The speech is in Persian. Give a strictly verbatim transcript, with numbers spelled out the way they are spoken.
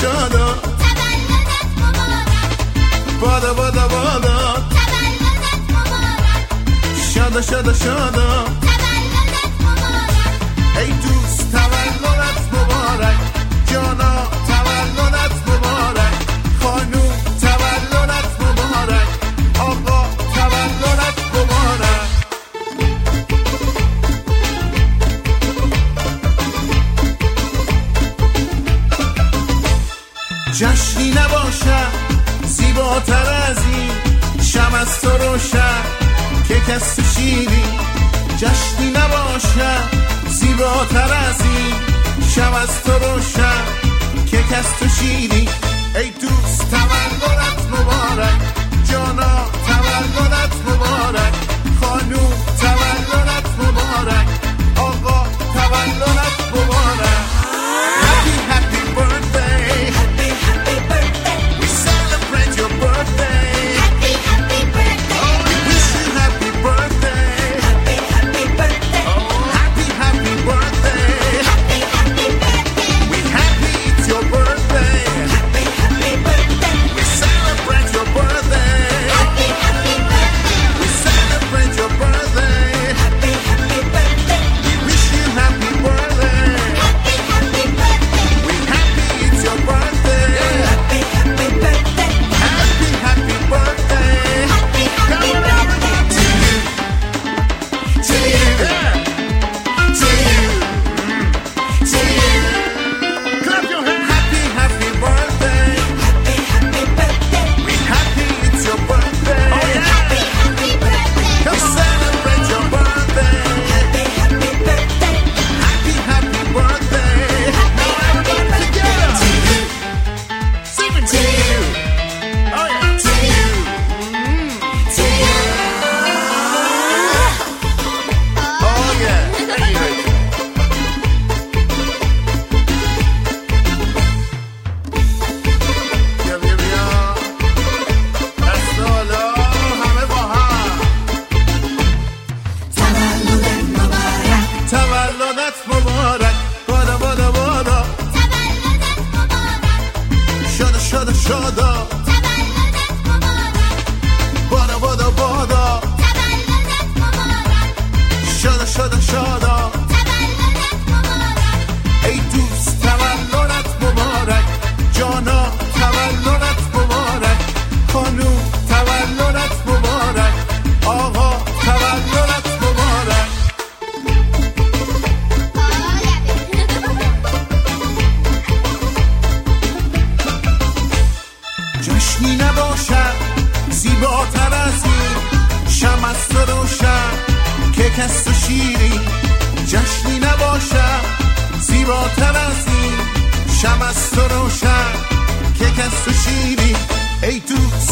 شادا تولدت مبارک بادا بادا بادا تولدت مبارک شادا شادا شادا تولدت مبارک ای دوست تولدت مبارک جانا تولدت مبارک خانوم تولدت مبارک آقا تولدت مبارک جشنی نباشد زیباتر از این شم از تو روشن که کس تو شیری جشنی نباشد زیباتر از این شم از تو روشن که کس تو شیری ای دوست تولدت مبارک جانا تولدت مبارک خانوم تولدت مبارک آقا تولدت مبارک Happy happy birthday Happy happy birthday We celebrate your birthday Happy happy birthday Oh we wish you happy birthday Happy happy birthday Oh happy happy birthday Happy happy birthday We happy it's your birthday Happy happy birthday We celebrate your birthday Happy happy birthday We celebrate your birthday Happy happy birthday We wish you happy birthday Happy happy birthday We happy it's your birthday Happy happy birthday Happy happy birthday Happy happy birthday to you to you yeah. to you to you clap your hands happy happy birthday Happy happy birthday we happy it's your birthday oh yeah Happy happy birthday come celebrate your birthday Happy happy birthday happy happy birthday Happy happy birthday to you sing it to you oh yeah to you mm. to you oh yeah thank you بیا بیا بیا دست بالا همه با هم تولدت مبارک تولدت مبارک بادا بادا بادا تولدت مبارک شادا شادا شادا تولدت مبارک بادا بادا بادا تولدت مبارک شادا شادا شادا تولدت مبارک ای دوست تولدت مبارک جانا تولدت مبارک خانوم تولدت مبارک آقا تولدت مبارک جشنی نباشد زیباتر از این شم از تو روشن که کس تو شیری جشنی نباشد زیباتر از این شم از تو روشن که کس تو شیری ای دوست